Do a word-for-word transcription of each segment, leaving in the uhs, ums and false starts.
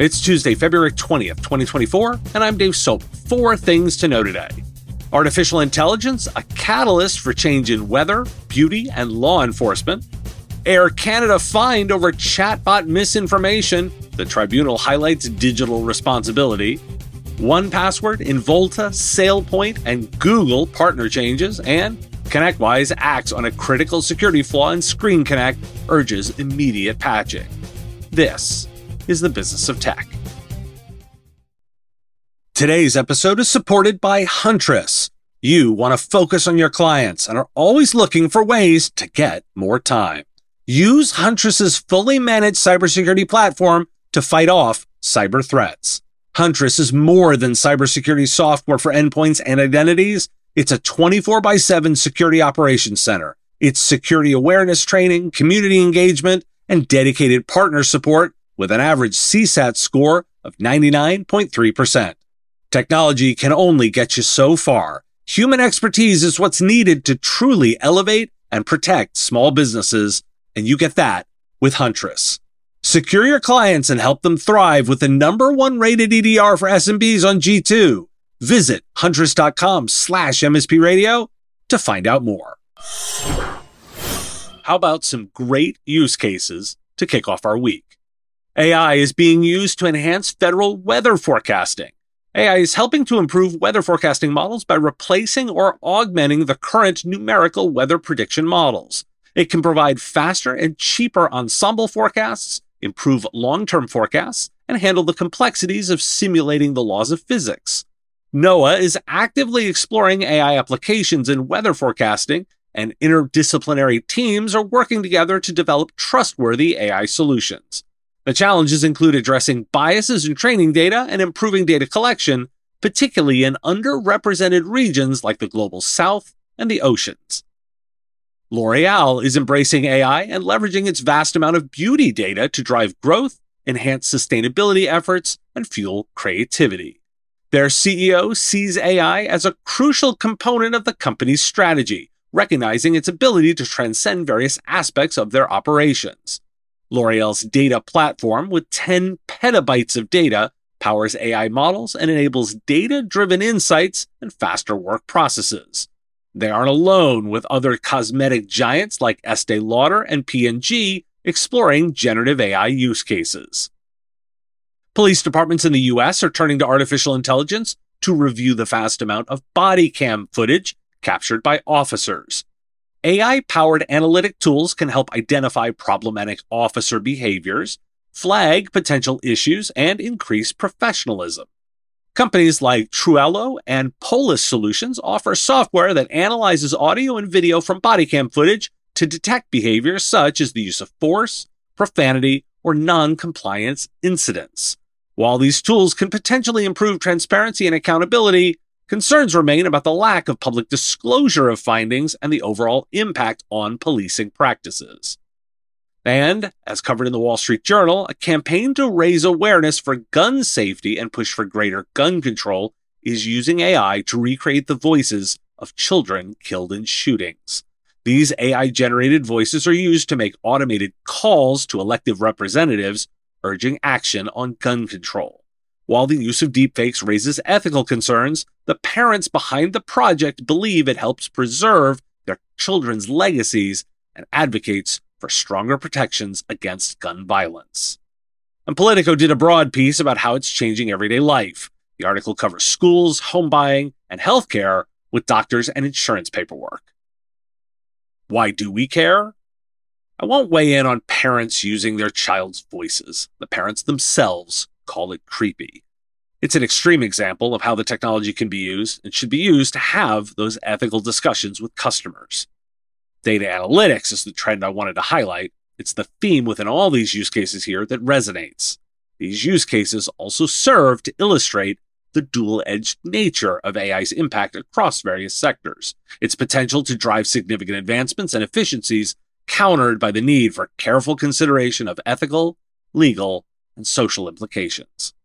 It's Tuesday, February twentieth, twenty twenty-four, and I'm Dave Soap. Four things to know today. Artificial intelligence, a catalyst for change in weather, beauty, and law enforcement. Air Canada fined over chatbot misinformation. The tribunal highlights digital responsibility. one Password, Involta, SailPoint, and Google partner changes. And ConnectWise acts on a critical security flaw in Screen Connect, urges immediate patching. This is the business of tech. Today's episode is supported by Huntress. You want to focus on your clients and are always looking for ways to get more time. Use Huntress's fully managed cybersecurity platform to fight off cyber threats. Huntress is more than cybersecurity software for endpoints and identities. It's a twenty-four by seven security operations center. It's security awareness training, community engagement, and dedicated partner support with an average C SAT score of ninety-nine point three percent. Technology can only get you so far. Human expertise is what's needed to truly elevate and protect small businesses, and you get that with Huntress. Secure your clients and help them thrive with the number one rated E D R for S M Bs on G two. Visit huntress.com slash MSP radio to find out more. How about some great use cases to kick off our week? A I is being used to enhance federal weather forecasting. A I is helping to improve weather forecasting models by replacing or augmenting the current numerical weather prediction models. It can provide faster and cheaper ensemble forecasts, improve long-term forecasts, and handle the complexities of simulating the laws of physics. NOAA is actively exploring A I applications in weather forecasting, and interdisciplinary teams are working together to develop trustworthy A I solutions. The challenges include addressing biases in training data and improving data collection, particularly in underrepresented regions like the Global South and the oceans. L'Oreal is embracing A I and leveraging its vast amount of beauty data to drive growth, enhance sustainability efforts, and fuel creativity. Their C E O sees A I as a crucial component of the company's strategy, recognizing its ability to transcend various aspects of their operations. L'Oreal's data platform, with ten petabytes of data, powers A I models and enables data-driven insights and faster work processes. They aren't alone, with other cosmetic giants like Estee Lauder and P and G exploring generative A I use cases. Police departments in the U S are turning to artificial intelligence to review the vast amount of body cam footage captured by officers. A I-powered analytic tools can help identify problematic officer behaviors, flag potential issues, and increase professionalism. Companies like Truello and Polis Solutions offer software that analyzes audio and video from body cam footage to detect behaviors such as the use of force, profanity, or non-compliance incidents. While these tools can potentially improve transparency and accountability, concerns remain about the lack of public disclosure of findings and the overall impact on policing practices. And, as covered in the Wall Street Journal, a campaign to raise awareness for gun safety and push for greater gun control is using A I to recreate the voices of children killed in shootings. These A I-generated voices are used to make automated calls to elected representatives urging action on gun control. While the use of deepfakes raises ethical concerns, the parents behind the project believe it helps preserve their children's legacies and advocates for stronger protections against gun violence. And Politico did a broad piece about how it's changing everyday life. The article covers schools, home buying, and healthcare with doctors and insurance paperwork. Why do we care? I won't weigh in on parents using their child's voices. The parents themselves call it creepy. It's an extreme example of how the technology can be used and should be used to have those ethical discussions with customers. Data analytics is the trend I wanted to highlight. It's the theme within all these use cases here that resonates. These use cases also serve to illustrate the dual-edged nature of A I's impact across various sectors, its potential to drive significant advancements and efficiencies countered by the need for careful consideration of ethical, legal, and social implications.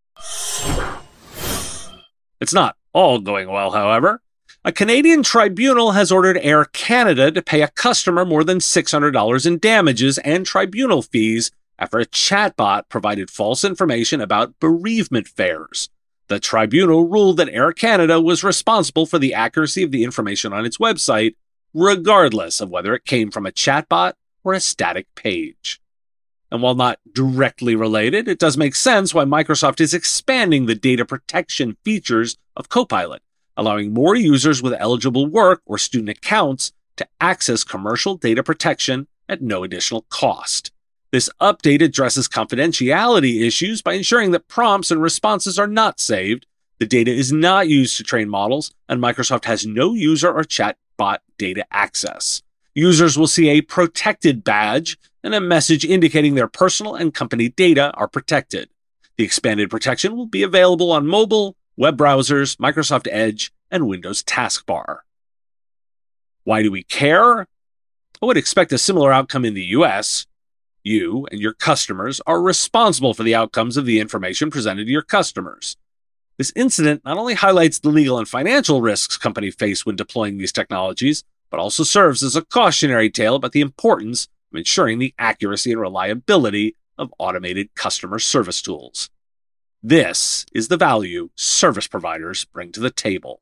It's not all going well, however. A Canadian tribunal has ordered Air Canada to pay a customer more than six hundred dollars in damages and tribunal fees after a chatbot provided false information about bereavement fairs. The tribunal ruled that Air Canada was responsible for the accuracy of the information on its website, regardless of whether it came from a chatbot or a static page. And while not directly related, it does make sense why Microsoft is expanding the data protection features of Copilot, allowing more users with eligible work or student accounts to access commercial data protection at no additional cost. This update addresses confidentiality issues by ensuring that prompts and responses are not saved, the data is not used to train models, and Microsoft has no user or chatbot data access. Users will see a protected badge and a message indicating their personal and company data are protected. The expanded protection will be available on mobile, web browsers, Microsoft Edge, and Windows Taskbar. Why do we care? I would expect a similar outcome in the U S. You and your customers are responsible for the outcomes of the information presented to your customers. This incident not only highlights the legal and financial risks companies face when deploying these technologies, but also serves as a cautionary tale about the importance of ensuring the accuracy and reliability of automated customer service tools. This is the value service providers bring to the table.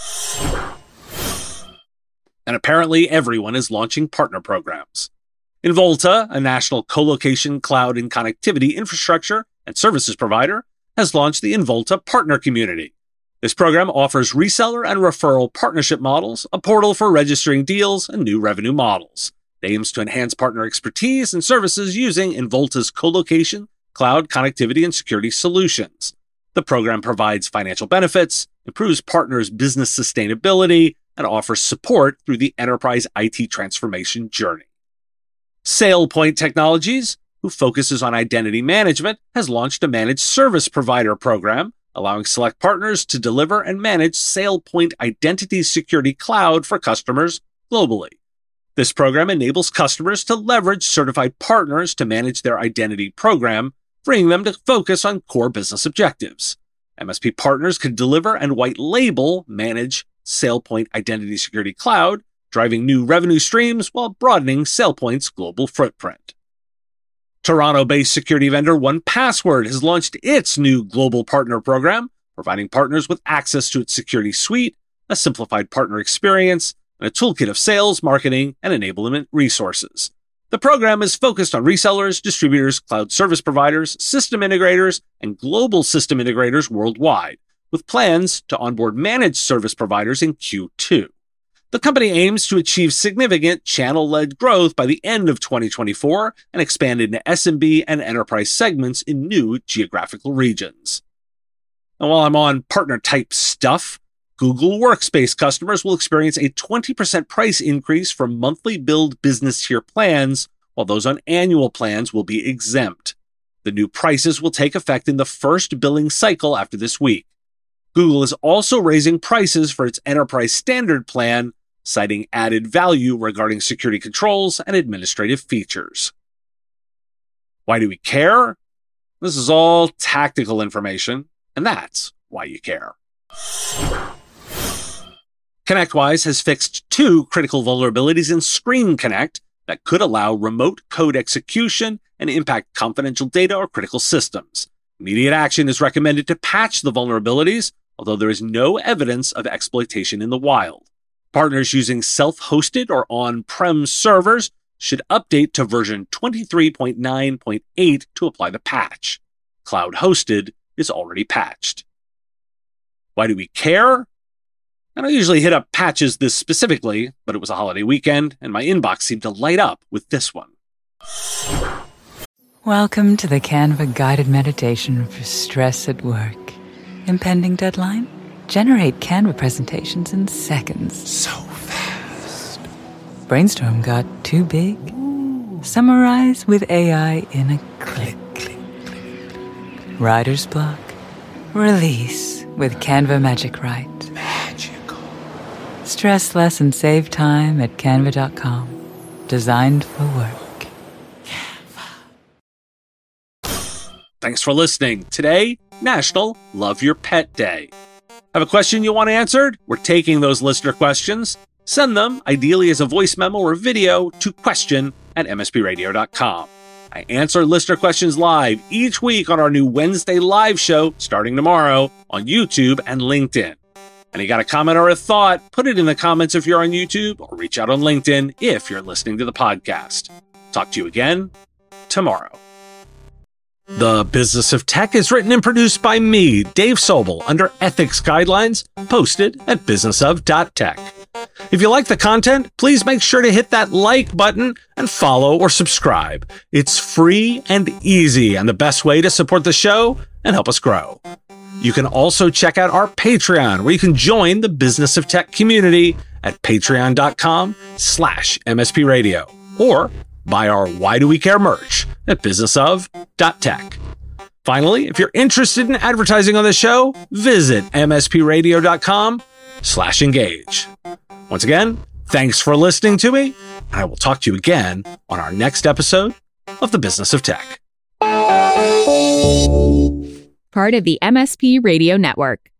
And apparently everyone is launching partner programs. Involta, a national colocation, cloud, and connectivity infrastructure and services provider, has launched the Involta Partner Community. This program offers reseller and referral partnership models, a portal for registering deals, and new revenue models. It aims to enhance partner expertise and services using Involta's colocation, cloud, connectivity, and security solutions. The program provides financial benefits, improves partners' business sustainability, and offers support through the enterprise I T transformation journey. SailPoint Technologies, who focuses on identity management, has launched a managed service provider program, allowing select partners to deliver and manage SailPoint Identity Security Cloud for customers globally. This program enables customers to leverage certified partners to manage their identity program, freeing them to focus on core business objectives. M S P partners can deliver and white label manage SailPoint Identity Security Cloud, driving new revenue streams while broadening SailPoint's global footprint. Toronto-based security vendor one Password has launched its new global partner program, providing partners with access to its security suite, a simplified partner experience, and a toolkit of sales, marketing, and enablement resources. The program is focused on resellers, distributors, cloud service providers, system integrators, and global system integrators worldwide, with plans to onboard managed service providers in Q two. The company aims to achieve significant channel-led growth by the end of twenty twenty-four and expand into S M B and enterprise segments in new geographical regions. And while I'm on partner-type stuff, Google Workspace customers will experience a twenty percent price increase for monthly billed business tier plans, while those on annual plans will be exempt. The new prices will take effect in the first billing cycle after this week. Google is also raising prices for its enterprise standard plan, citing added value regarding security controls and administrative features. Why do we care? This is all tactical information, and that's why you care. ConnectWise has fixed two critical vulnerabilities in Screen Connect that could allow remote code execution and impact confidential data or critical systems. Immediate action is recommended to patch the vulnerabilities, although there is no evidence of exploitation in the wild. Partners using self-hosted or on-prem servers should update to version twenty-three point nine point eight to apply the patch. Cloud-hosted is already patched. Why do we care? I don't usually hit up patches this specifically, but it was a holiday weekend, and my inbox seemed to light up with this one. Welcome to the Canva guided meditation for stress at work. Impending deadline? Generate Canva presentations in seconds. So fast. Brainstorm got too big? Ooh. Summarize with A I in a click. click, click, click. Writer's block? Release with Canva Magic Write. Magical. Stress less and save time at canva dot com. Designed for work. Thanks for listening. Today, National Love Your Pet Day. Have a question you want answered? We're taking those listener questions. Send them, ideally as a voice memo or video, to question at m s p radio dot com. I answer listener questions live each week on our new Wednesday live show starting tomorrow on YouTube and LinkedIn. And you got a comment or a thought, put it in the comments if you're on YouTube, or reach out on LinkedIn if you're listening to the podcast. Talk to you again tomorrow. The Business of Tech is written and produced by me, Dave Sobel, under ethics guidelines posted at business of dot tech. If you like the content, please make sure to hit that like button and follow or subscribe. It's free and easy and the best way to support the show and help us grow. You can also check out our Patreon, where you can join the Business of Tech community at patreon.com slash MSP Radio, or buy our Why Do We Care merch at business of dot tech. Finally, if you're interested in advertising on the show, visit mspradio.com slash engage. Once again, thanks for listening to me, and I will talk to you again on our next episode of The Business of Tech. Part of the M S P Radio Network.